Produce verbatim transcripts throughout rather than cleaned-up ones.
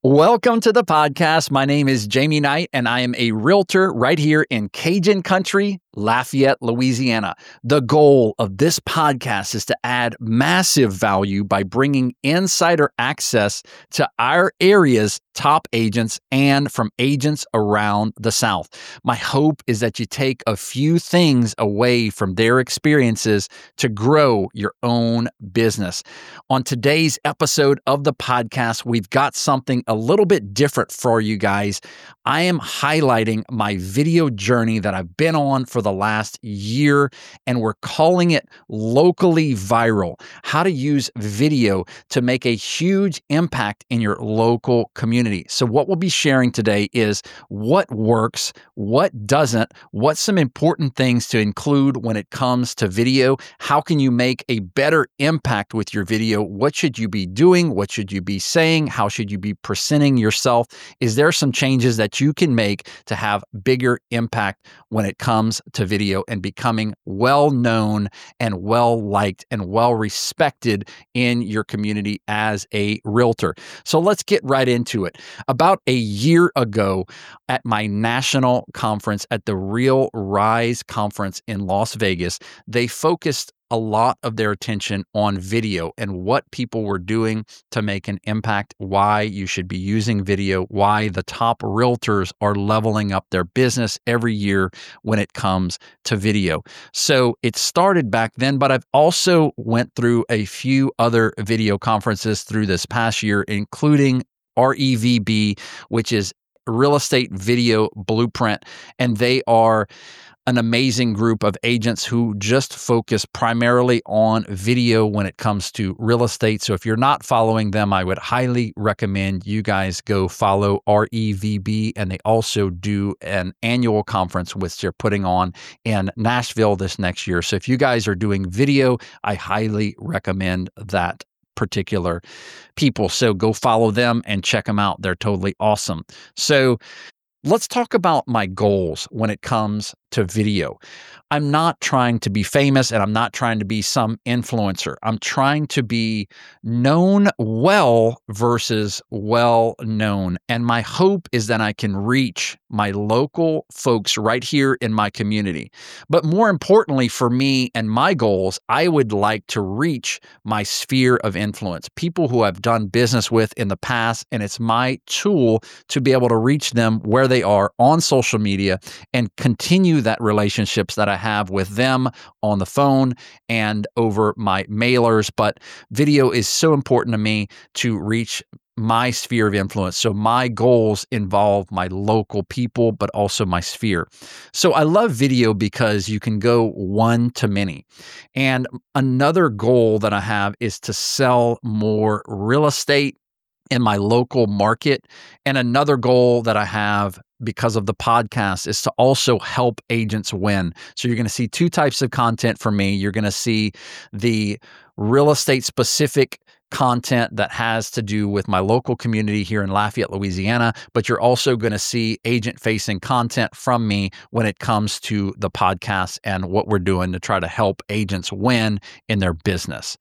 Welcome to the podcast. My name is Jamie Knight, and I am a realtor right here in Cajun Country, Lafayette, Louisiana. The goal of this podcast is to add massive value by bringing insider access to our area's top agents and from agents around the South. My hope is that you take a few things away from their experiences to grow your own business. On today's episode of the podcast, we've got something a little bit different for you guys. I am highlighting my video journey that I've been on for the last year, and we're calling it Locally Viral, how to use video to make a huge impact in your local community. So what we'll be sharing today is what works, what doesn't, what's some important things to include when it comes to video, how can you make a better impact with your video, what should you be doing, what should you be saying, how should you be presenting yourself, is there some changes that you can make to have bigger impact when it comes to video and becoming well-known and well-liked and well-respected in your community as a realtor. So let's get right into it. About a year ago at my national conference at the Real Rise conference in Las Vegas, they focused a lot of their attention on video and what people were doing to make an impact, why you should be using video, why the top realtors are leveling up their business every year when it comes to video. So it started back then, but I've also went through a few other video conferences through this past year, including R E V B, which is Real Estate Video Blueprint, and they are an amazing group of agents who just focus primarily on video when it comes to real estate. So if you're not following them, I would highly recommend you guys go follow R E V B. And they also do an annual conference which they're putting on in Nashville this next year. So if you guys are doing video, I highly recommend that particular people. So go follow them and check them out. They're totally awesome. So let's talk about my goals when it comes to video. I'm not trying to be famous and I'm not trying to be some influencer. I'm trying to be known well versus well known. And my hope is that I can reach my local folks right here in my community. But more importantly for me and my goals, I would like to reach my sphere of influence, people who I've done business with in the past. And it's my tool to be able to reach them where they are on social media and continue that relationships that I have with them on the phone and over my mailers. But video is so important to me to reach my sphere of influence. So my goals involve my local people, but also my sphere. So I love video because you can go one to many. And another goal that I have is to sell more real estate in my local market. And another goal that I have because of the podcast is to also help agents win. So you're going to see two types of content from me. You're going to see the real estate specific content that has to do with my local community here in Lafayette, Louisiana, but you're also going to see agent-facing content from me when it comes to the podcast and what we're doing to try to help agents win in their business.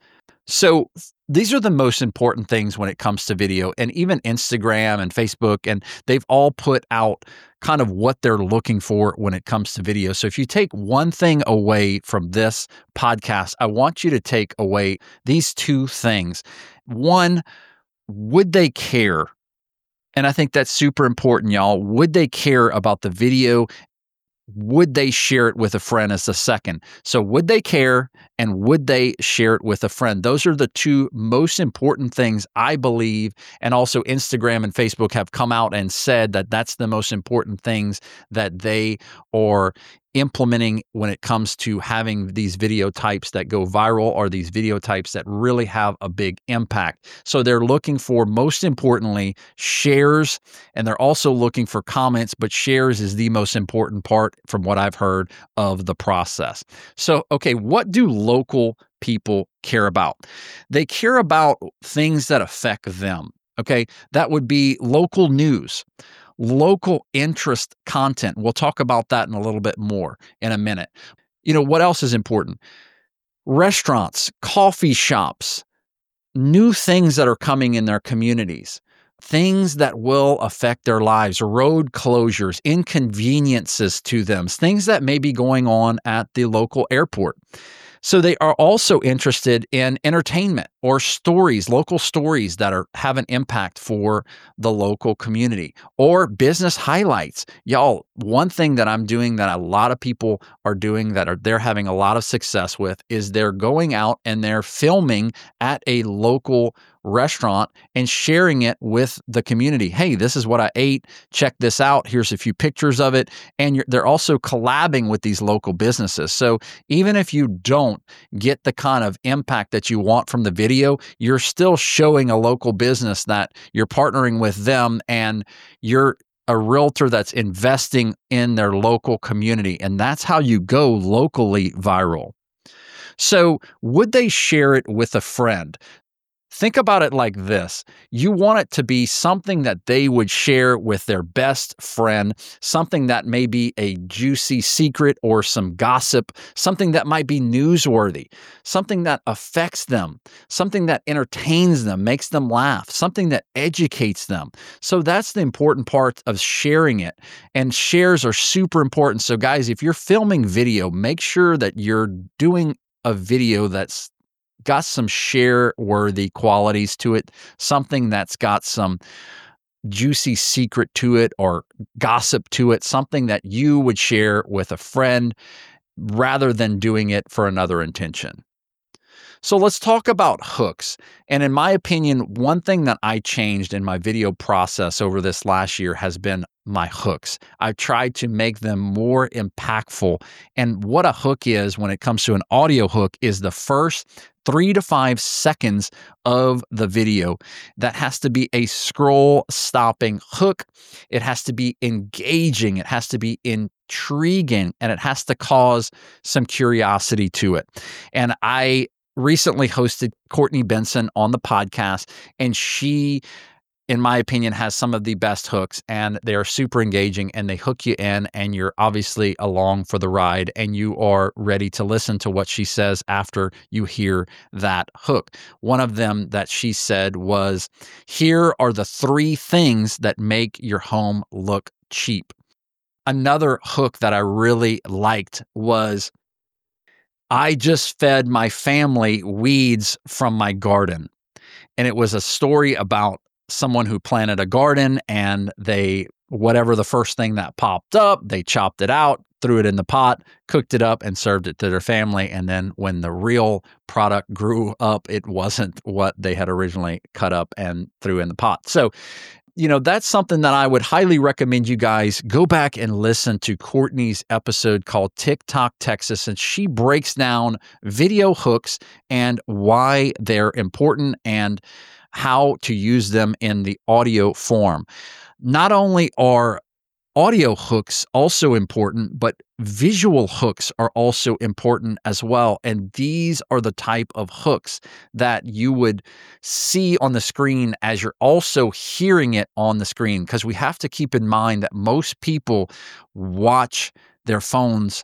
So these are the most important things when it comes to video, and even Instagram and Facebook, and they've all put out kind of what they're looking for when it comes to video. So if you take one thing away from this podcast, I want you to take away these two things. One, would they care? And I think that's super important, y'all. Would they care about the video? Would they share it with a friend as the second? So would they care and would they share it with a friend? Those are the two most important things I believe. And also Instagram and Facebook have come out and said that that's the most important things that they are implementing when it comes to having these video types that go viral or these video types that really have a big impact. So they're looking for, most importantly, shares, and they're also looking for comments, but shares is the most important part from what I've heard of the process. So, okay, what do local people care about? They care about things that affect them. Okay, that would be local news, local interest content. We'll talk about that in a little bit more in a minute. You know, what else is important? Restaurants, coffee shops, new things that are coming in their communities. things that will affect their lives, road closures, inconveniences to them, things that may be going on at the local airport. So they are also interested in entertainment or stories, local stories that are have an impact for the local community, or business highlights. Y'all, one thing that I'm doing that a lot of people are doing that are they're having a lot of success with is they're going out and they're filming at a local restaurant and sharing it with the community. Hey, this is what I ate. Check this out. Here's a few pictures of it. And you're, they're also collabing with these local businesses. So even if you don't get the kind of impact that you want from the video, you're still showing a local business that you're partnering with them and you're a realtor that's investing in their local community. And that's how you go locally viral. So would they share it with a friend? Think about it like this. You want it to be something that they would share with their best friend, something that may be a juicy secret or some gossip, something that might be newsworthy, something that affects them, something that entertains them, makes them laugh, something that educates them. So that's the important part of sharing it. And shares are super important. So guys, if you're filming video, make sure that you're doing a video that's got some share-worthy qualities to it, something that's got some juicy secret to it or gossip to it, something that you would share with a friend rather than doing it for another intention. So let's talk about hooks. And in my opinion, one thing that I changed in my video process over this last year has been my hooks. I've tried to make them more impactful. And what a hook is when it comes to an audio hook is the first three to five seconds of the video. That has to be a scroll stopping hook. It has to be engaging. It has to be intriguing, and it has to cause some curiosity to it. And I recently hosted Courtney Benson on the podcast, and she, in my opinion, has some of the best hooks, and they are super engaging, and they hook you in, and you're obviously along for the ride, and you are ready to listen to what she says after you hear that hook. One of them that she said was, "Here are the three things that make your home look cheap." Another hook that I really liked was, "I just fed my family weeds from my garden." And it was a story about someone who planted a garden, and they, whatever the first thing that popped up, they chopped it out, threw it in the pot, cooked it up, and served it to their family. And then when the real product grew up, it wasn't what they had originally cut up and threw in the pot. So, you know, that's something that I would highly recommend you guys go back and listen to Courtney's episode called TikTok Texas, and she breaks down video hooks and why they're important and how to use them in the audio form. Not only are audio hooks also important, but visual hooks are also important as well. And these are the type of hooks that you would see on the screen as you're also hearing it on the screen, because we have to keep in mind that most people watch their phones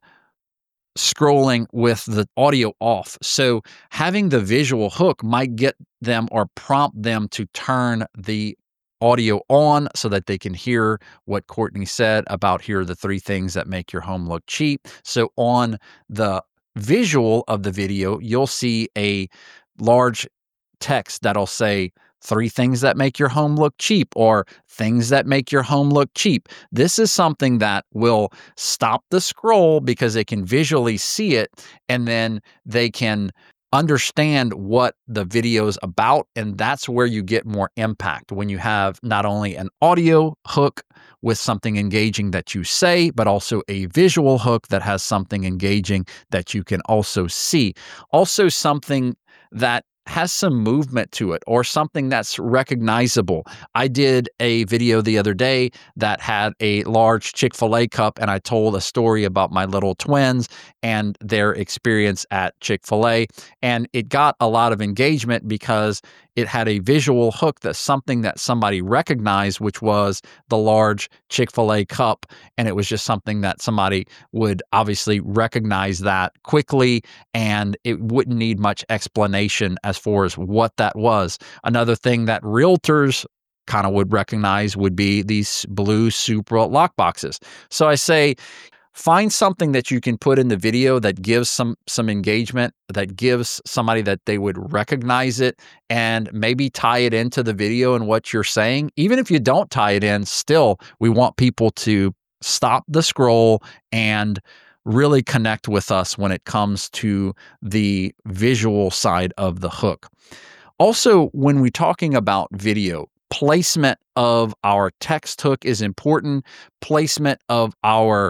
scrolling with the audio off. So having the visual hook might get them or prompt them to turn the audio on so that they can hear what Courtney said about here are the three things that make your home look cheap. So on the visual of the video, you'll see a large text that'll say three things that make your home look cheap or things that make your home look cheap. This is something that will stop the scroll because they can visually see it, and then they can understand what the video is about. And that's where you get more impact, when you have not only an audio hook with something engaging that you say, but also a visual hook that has something engaging that you can also see. Also something that has some movement to it or something that's recognizable. I did a video the other day that had a large Chick-fil-A cup, and I told a story about my little twins and their experience at Chick-fil-A, and it got a lot of engagement because it had a visual hook, that's something that somebody recognized, which was the large Chick-fil-A cup. And it was just something that somebody would obviously recognize that quickly, and it wouldn't need much explanation as far as what that was. Another thing that realtors kind of would recognize would be these blue Supra lock boxes. So I say, find something that you can put in the video that gives some some engagement, that gives somebody that they would recognize it, and maybe tie it into the video and what you're saying. Even if you don't tie it in, still, we want people to stop the scroll and really connect with us when it comes to the visual side of the hook. Also, when we're talking about video, placement of our text hook is important. Placement of our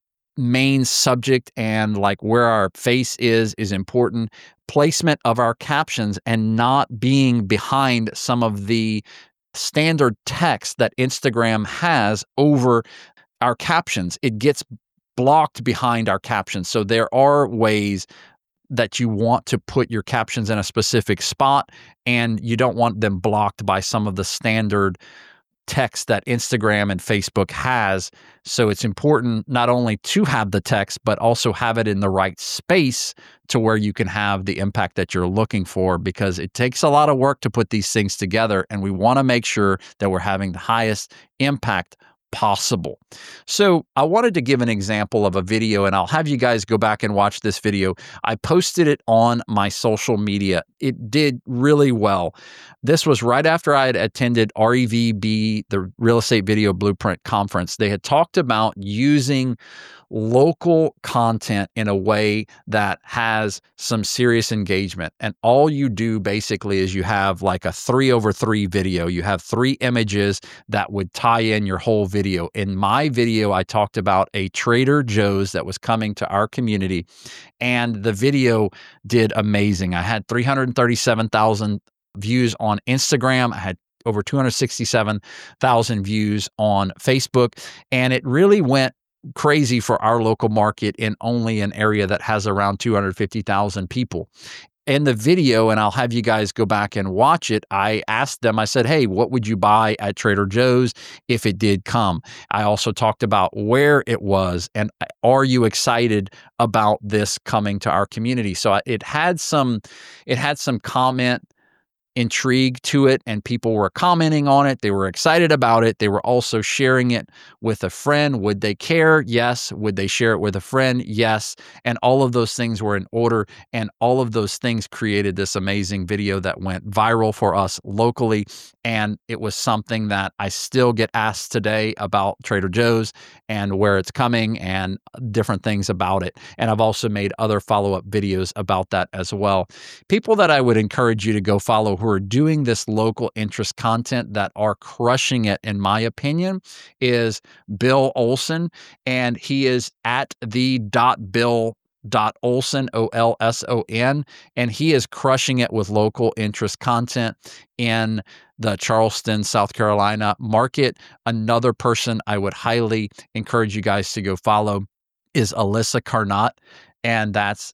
main subject and like where our face is is important. Placement of our captions and not being behind some of the standard text that Instagram has over our captions. It gets blocked behind our captions. So there are ways that you want to put your captions in a specific spot, and you don't want them blocked by some of the standard text that Instagram and Facebook has. So it's important not only to have the text, but also have it in the right space to where you can have the impact that you're looking for, because it takes a lot of work to put these things together, and we want to make sure that we're having the highest impact possible. So I wanted to give an example of a video, and I'll have you guys go back and watch this video. I posted it on my social media. It did really well. This was right after I had attended R E V B, the Real Estate Video Blueprint Conference. They had talked about using local content in a way that has some serious engagement. And all you do basically is you have like a three over three video. You have three images that would tie in your whole video. In my video, I talked about a Trader Joe's that was coming to our community, and the video did amazing. I had three hundred thirty-seven thousand views on Instagram. I had over two hundred sixty-seven thousand views on Facebook, and it really went crazy for our local market in only an area that has around two hundred fifty thousand people. In the video, and I'll have you guys go back and watch it, I asked them, I said, hey, what would you buy at Trader Joe's if it did come? I also talked about where it was, and are you excited about this coming to our community? So it had some, it had some comment intrigue to it, and people were commenting on it. They were excited about it. They were also sharing it with a friend. Would they care? Yes. Would they share it with a friend? Yes. And all of those things were in order, and all of those things created this amazing video that went viral for us locally. And it was something that I still get asked today about Trader Joe's and where it's coming and different things about it. And I've also made other follow-up videos about that as well. People that I would encourage you to go follow who are doing this local interest content that are crushing it, in my opinion, is Bill Olson, and he is at the dot bill dot Olson, O L S O N, and he is crushing it with local interest content in the Charleston, South Carolina market. Another person I would highly encourage you guys to go follow is Alyssa Carnott, and that's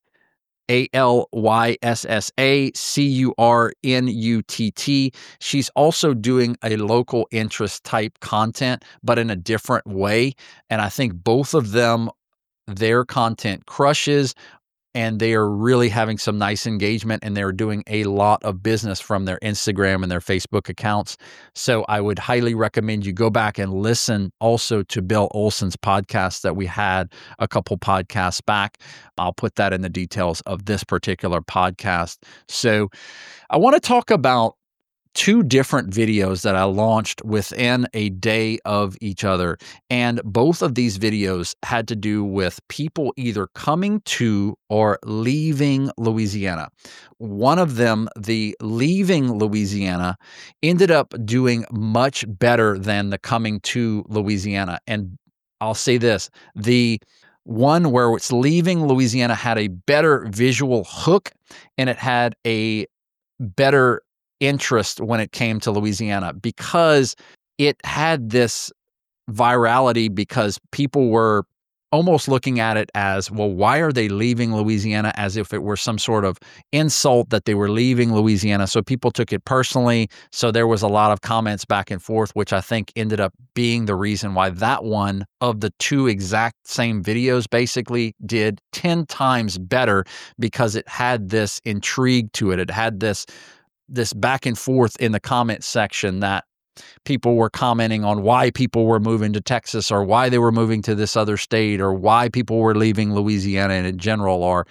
A L Y S S A C U R N U T T. She's also doing a local interest type content, but in a different way. And I think both of them, their content crushes, and they are really having some nice engagement, and they're doing a lot of business from their Instagram and their Facebook accounts. So I would highly recommend you go back and listen also to Bill Olson's podcast that we had a couple podcasts back. I'll put that in the details of this particular podcast. So I want to talk about two different videos that I launched within a day of each other. And both of these videos had to do with people either coming to or leaving Louisiana. One of them, the leaving Louisiana, ended up doing much better than the coming to Louisiana. And I'll say this, the one where it's leaving Louisiana had a better visual hook, and it had a better interest when it came to Louisiana, because it had this virality, because people were almost looking at it as, well, why are they leaving Louisiana, as if it were some sort of insult that they were leaving Louisiana. So people took it personally. So there was a lot of comments back and forth, which I think ended up being the reason why that one of the two exact same videos basically did ten times better, because it had this intrigue to it. It had this this back and forth in the comment section that People were commenting on why people were moving to Texas or why they were moving to this other state or why people were leaving Louisiana in general or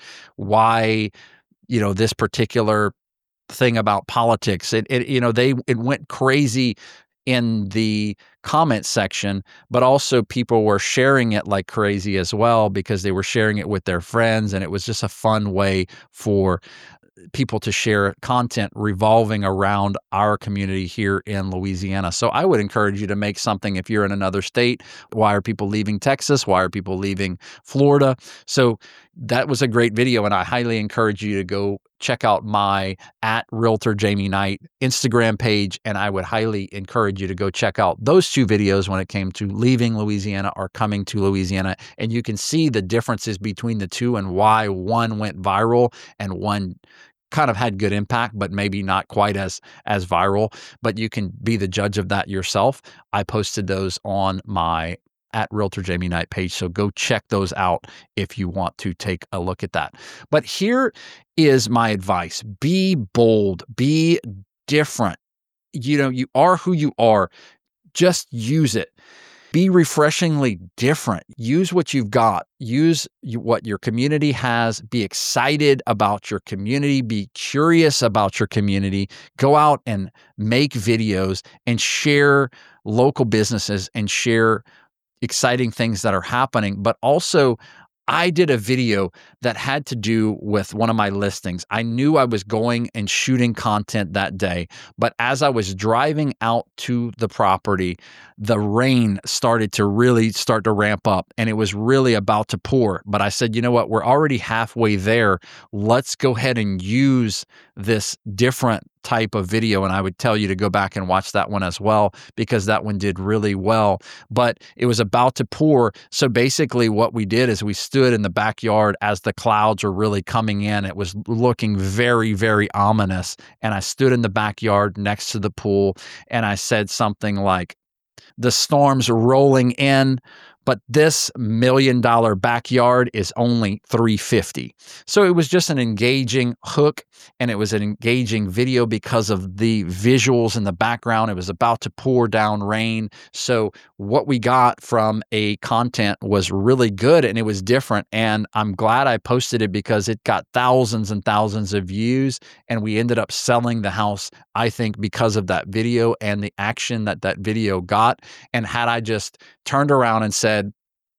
why, you know, this particular thing about politics. It, it you know, they it went crazy in the comment section, but also people were sharing it like crazy as well because they were sharing it with their friends, and it was just a fun way for people to share content revolving around our community here in Louisiana. So I would encourage you to make something if you're in another state. Why are people leaving Texas? Why are people leaving Florida? So that was a great video, and I highly encourage you to go check out my at Realtor Jamie Knight Instagram page, and I would highly encourage you to go check out those two videos when it came to leaving Louisiana or coming to Louisiana, and you can see the differences between the two and why one went viral and one kind of had good impact, but maybe not quite as as viral. But you can be the judge of that yourself. I posted those on my at Realtor Jamie Knight page, so go check those out if you want to take a look at that. But here is my advice: be bold, be different. You know, you are who you are. Just use it. Be refreshingly different. Use what you've got. Use what your community has. Be excited about your community. Be curious about your community. Go out and make videos and share local businesses and share exciting things that are happening. But also, I did a video that had to do with one of my listings. I knew I was going and shooting content that day, but as I was driving out to the property, the rain started to really start to ramp up, and it was really about to pour. But I said, you know what? We're already halfway there. Let's go ahead and use this different type of video, and I would tell you to go back and watch that one as well because that one did really well. But it was about to pour, so basically what we did is we stood in the backyard as the clouds were really coming in. It was looking very, very ominous, and I stood in the backyard next to the pool, and I said something like, "The storm's rolling in, but this million dollar backyard is only three fifty." So it was just an engaging hook, and it was an engaging video because of the visuals in the background. It was about to pour down rain. So what we got from a content was really good, and it was different. And I'm glad I posted it because it got thousands and thousands of views, and we ended up selling the house, I think, because of that video and the action that that video got. And had I just turned around and said,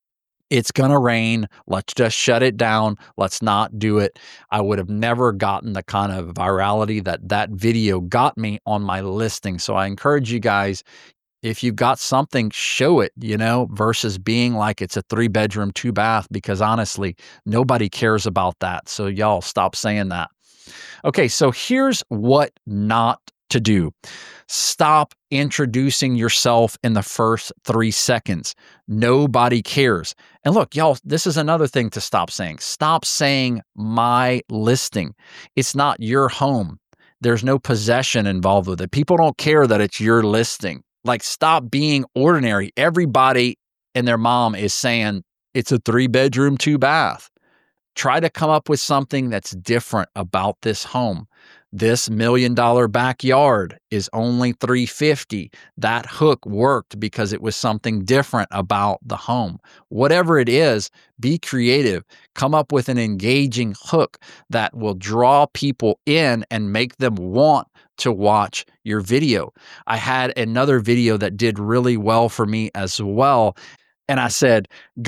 "It's going to rain, let's just shut it down, let's not do it," I would have never gotten the kind of virality that that video got me on my listing. So I encourage you guys, if you've got something, show it, you know, versus being like it's a three bedroom, two bath, because honestly, nobody cares about that. So y'all stop saying that. Okay, so here's what not to do. Stop introducing yourself in the first three seconds. Nobody cares. And look, y'all, this is another thing to stop saying. Stop saying my listing. It's not your home. There's no possession involved with it. People don't care that it's your listing. Like, stop being ordinary. Everybody and their mom is saying it's a three bedroom, two bath. Try to come up with something that's different about this home. This million dollar backyard is only three fifty. That hook worked because it was something different about the home. Whatever it is, be creative. Come up with an engaging hook that will draw people in and make them want to watch your video. I had another video that did really well for me as well. And I said,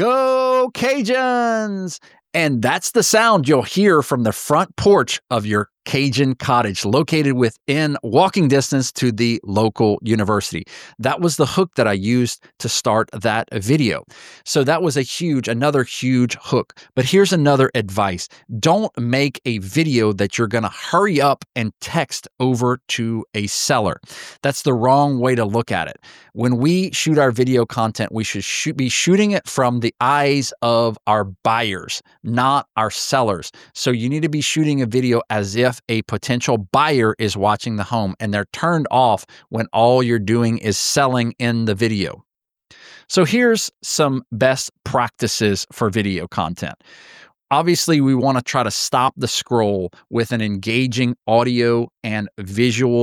"Go Cajuns!" And that's the sound you'll hear from the front porch of your Cajun cottage located within walking distance to the local university. That was the hook that I used to start that video. So that was a huge, another huge hook. But here's another advice. Don't make a video that you're going to hurry up and text over to a seller. That's the wrong way to look at it. When we shoot our video content, we should shoot, be shooting it from the eyes of our buyers, not our sellers. So you need to be shooting a video as if a potential buyer is watching the home, and they're turned off when all you're doing is selling in the video. So here's some best practices for video content. Obviously, we want to try to stop the scroll with an engaging audio and visual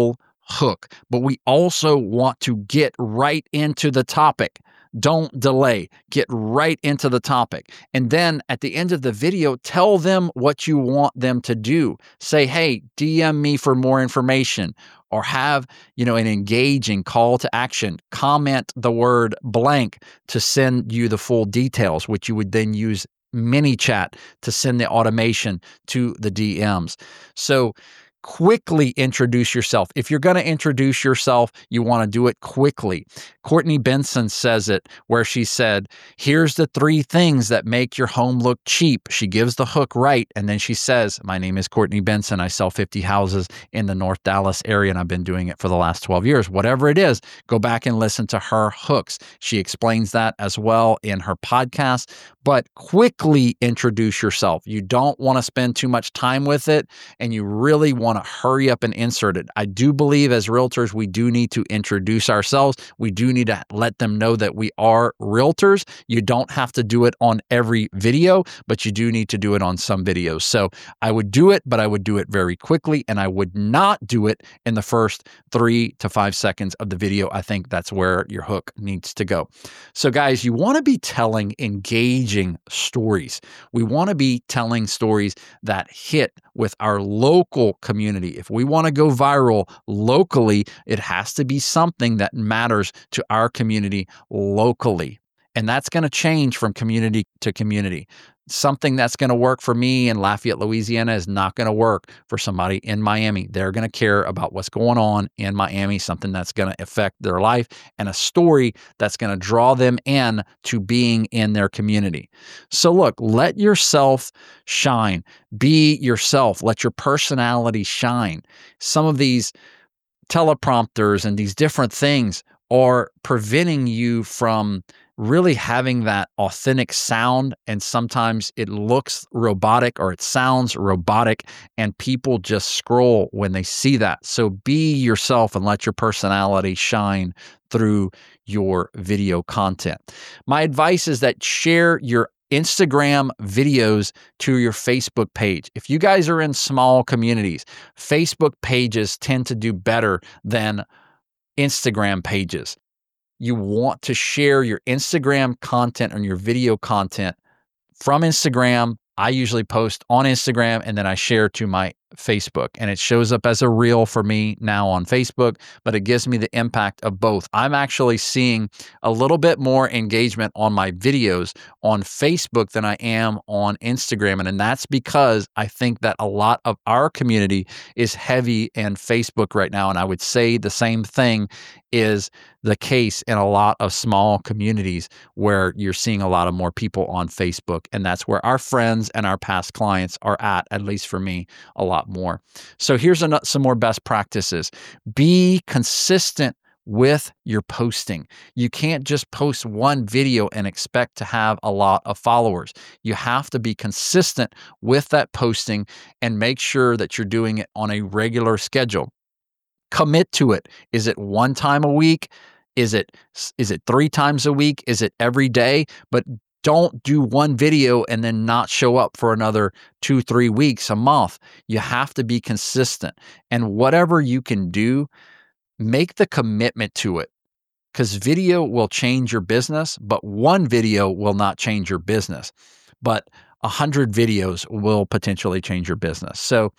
hook, but we also want to get right into the topic. Don't delay. Get right into the topic. And then at the end of the video, tell them what you want them to do. Say, hey, D M me for more information, or have, you know, an engaging call to action. Comment the word blank to send you the full details, which you would then use ManyChat to send the automation to the D Ms. So quickly introduce yourself. If you're going to introduce yourself, you want to do it quickly. Courtney Benson says it where she said, here's the three things that make your home look cheap. She gives the hook right. And then she says, my name is Courtney Benson. I sell fifty houses in the North Dallas area, and I've been doing it for the last twelve years. Whatever it is, go back and listen to her hooks. She explains that as well in her podcast. But quickly introduce yourself. You don't want to spend too much time with it, and you really want to hurry up and insert it. I do believe as realtors, we do need to introduce ourselves. We do need to let them know that we are realtors. You don't have to do it on every video, but you do need to do it on some videos. So I would do it, but I would do it very quickly, and I would not do it in the first three to five seconds of the video. I think that's where your hook needs to go. So guys, you want to be telling engaging stories. We want to be telling stories that hit with our local community. If we want to go viral locally, it has to be something that matters to our community locally. And that's going to change from community to community. Something that's going to work for me in Lafayette, Louisiana is not going to work for somebody in Miami. They're going to care about what's going on in Miami, something that's going to affect their life, and a story that's going to draw them in to being in their community. So look, let yourself shine. Be yourself. Let your personality shine. Some of these teleprompters and these different things are preventing you from really having that authentic sound, and sometimes it looks robotic or it sounds robotic, and people just scroll when they see that. So be yourself and let your personality shine through your video content. My advice is that share your Instagram videos to your Facebook page. If you guys are in small communities, Facebook pages tend to do better than Instagram pages. You want to share your Instagram content and your video content from Instagram. I usually post on Instagram and then I share to my Facebook, and it shows up as a reel for me now on Facebook, but it gives me the impact of both. I'm actually seeing a little bit more engagement on my videos on Facebook than I am on Instagram. And, and that's because I think that a lot of our community is heavy in Facebook right now. And I would say the same thing is the case in a lot of small communities where you're seeing a lot of more people on Facebook. And that's where our friends and our past clients are at, at least for me, a lot more. So here's an, some more best practices. Be consistent with your posting. You can't just post one video and expect to have a lot of followers. You have to be consistent with that posting and make sure that you're doing it on a regular schedule. Commit to it. Is it one time a week? Is it is it three times a week? Is it every day? But don't do one video and then not show up for another two, three weeks, a month. You have to be consistent. And whatever you can do, make the commitment to it. Because video will change your business, but one video will not change your business. But a hundred videos will potentially change your business. So,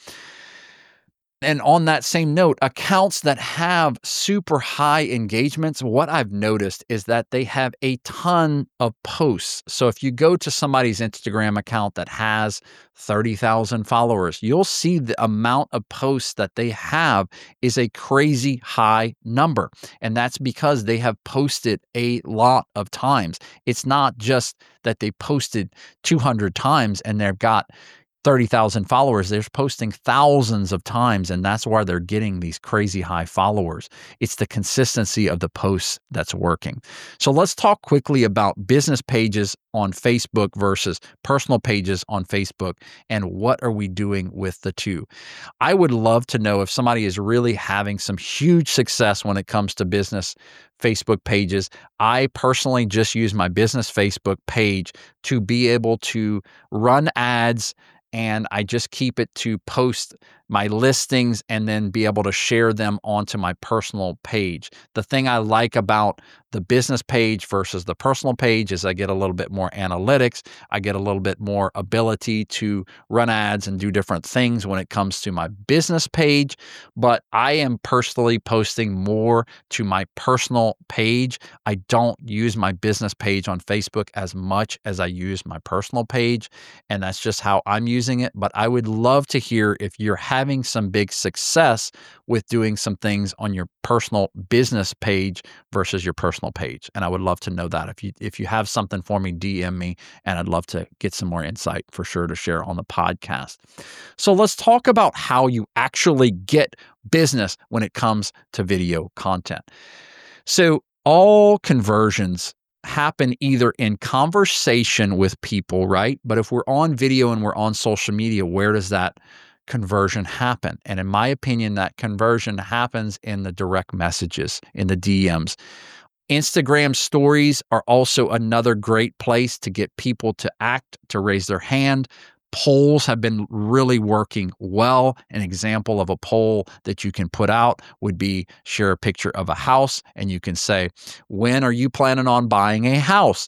and on that same note, accounts that have super high engagements, what I've noticed is that they have a ton of posts. So if you go to somebody's Instagram account that has thirty thousand followers, you'll see the amount of posts that they have is a crazy high number. And that's because they have posted a lot of times. It's not just that they posted two hundred times and they've got thirty thousand followers. They're posting thousands of times, and that's why they're getting these crazy high followers. It's the consistency of the posts that's working. So let's talk quickly about business pages on Facebook versus personal pages on Facebook, and what are we doing with the two? I would love to know if somebody is really having some huge success when it comes to business Facebook pages. I personally just use my business Facebook page to be able to run ads and I just keep it to post my listings and then be able to share them onto my personal page. The thing I like about the business page versus the personal page is I get a little bit more analytics. I get a little bit more ability to run ads and do different things when it comes to my business page. But I am personally posting more to my personal page. I don't use my business page on Facebook as much as I use my personal page. And that's just how I'm using it. But I would love to hear if you're having some big success with doing some things on your personal business page versus your personal page. And I would love to know that. If you if you have something for me, D M me, and I'd love to get some more insight for sure to share on the podcast. So let's talk about how you actually get business when it comes to video content. So all conversions happen either in conversation with people, right? But if we're on video and we're on social media, where does that conversion happen? And in my opinion, that conversion happens in the direct messages, in the D Ms. Instagram stories are also another great place to get people to act, to raise their hand. Polls have been really working well. An example of a poll that you can put out would be share a picture of a house, and you can say, when are you planning on buying a house?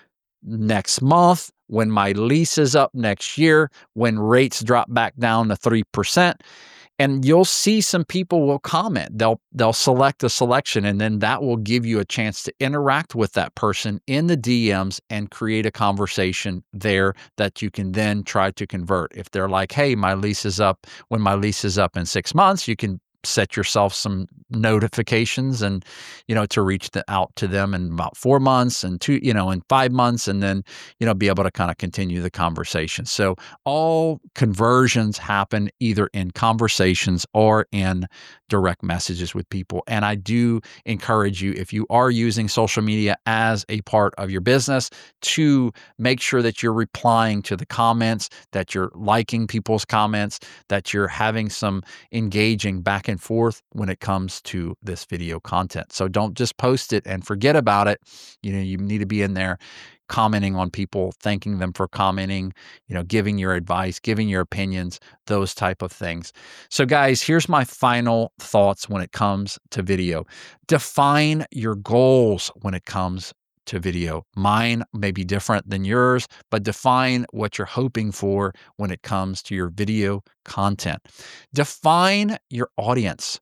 Next month, when my lease is up next year, when rates drop back down to three percent. And you'll see some people will comment. They'll they'll select a selection, and then that will give you a chance to interact with that person in the D Ms and create a conversation there that you can then try to convert. If they're like, hey, my lease is up, when my lease is up in six months, you can set yourself some notifications and, you know, to reach the, out to them in about four months and two, you know, in five months, and then, you know, be able to kind of continue the conversation. So all conversions happen either in conversations or in direct messages with people. And I do encourage you, if you are using social media as a part of your business, to make sure that you're replying to the comments, that you're liking people's comments, that you're having some engaging back and forth when it comes to this video content. So don't just post it and forget about it. You know, you need to be in there commenting on people, thanking them for commenting, you know, giving your advice, giving your opinions, those type of things. So guys, here's my final thoughts when it comes to video. Define your goals when it comes to video. Mine may be different than yours, but define what you're hoping for when it comes to your video content. Define your audience.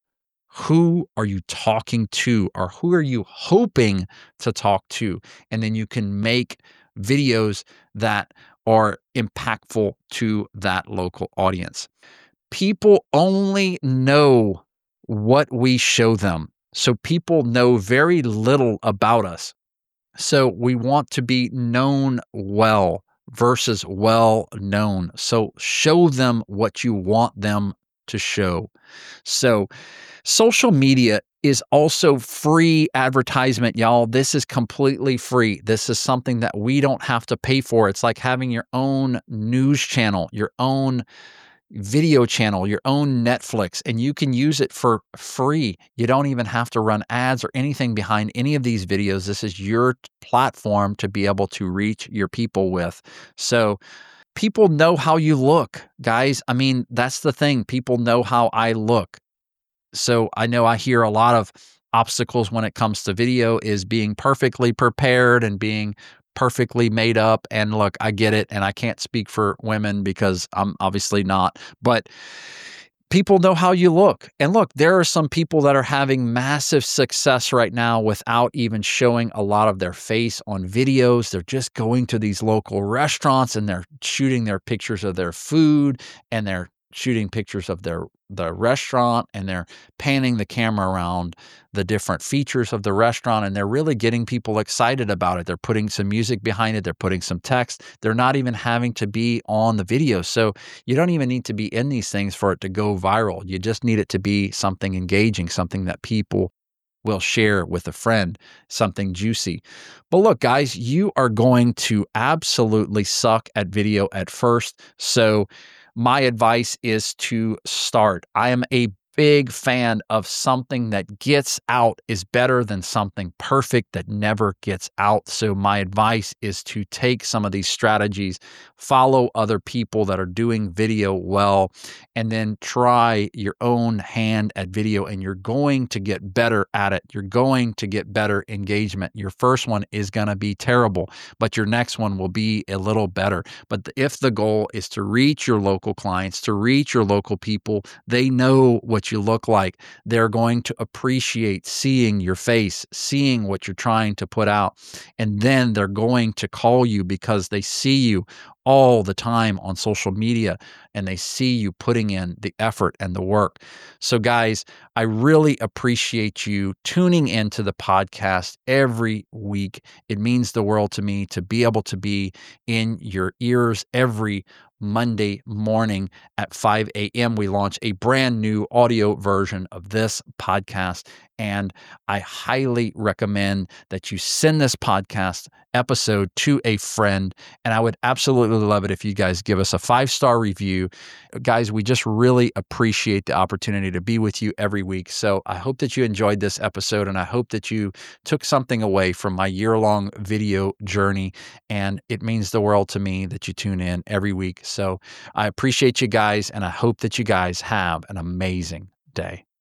Who are you talking to, or who are you hoping to talk to? And then you can make videos that are impactful to that local audience. People only know what we show them. So people know very little about us. So we want to be known well versus well known. So show them what you want them to show. So social media is also free advertisement, y'all. This is completely free. This is something that we don't have to pay for. It's like having your own news channel, your own video channel, your own Netflix, and you can use it for free. You don't even have to run ads or anything behind any of these videos. This is your platform to be able to reach your people with. So people know how you look, guys. I mean, that's the thing. People know how I look. So I know I hear a lot of obstacles when it comes to video is being perfectly prepared and being perfectly made up. And look, I get it. And I can't speak for women because I'm obviously not, but people know how you look. And look, there are some people that are having massive success right now without even showing a lot of their face on videos. They're just going to these local restaurants and they're shooting their pictures of their food, and they're shooting pictures of their the restaurant, and they're panning the camera around the different features of the restaurant, and they're really getting people excited about it. They're putting some music behind it. They're putting some text. They're not even having to be on the video. So you don't even need to be in these things for it to go viral. You just need it to be something engaging, something that people will share with a friend, something juicy. But look, guys, you are going to absolutely suck at video at first. So my advice is to start. I am a big fan of something that gets out is better than something perfect that never gets out. So my advice is to take some of these strategies, follow other people that are doing video well, and then try your own hand at video, and you're going to get better at it. You're going to get better engagement. Your first one is going to be terrible, but your next one will be a little better. But if the goal is to reach your local clients, to reach your local people, they know what you look like. They're going to appreciate seeing your face, seeing what you're trying to put out. And then they're going to call you because they see you all the time on social media and they see you putting in the effort and the work. So guys, I really appreciate you tuning into the podcast every week. It means the world to me to be able to be in your ears every Monday morning at five a.m. We launch a brand new audio version of this podcast, and I highly recommend that you send this podcast episode to a friend, and I would absolutely love it if you guys give us a five-star review. Guys, we just really appreciate the opportunity to be with you every week. So I hope that you enjoyed this episode, and I hope that you took something away from my year-long video journey, and it means the world to me that you tune in every week. So I appreciate you guys, and I hope that you guys have an amazing day.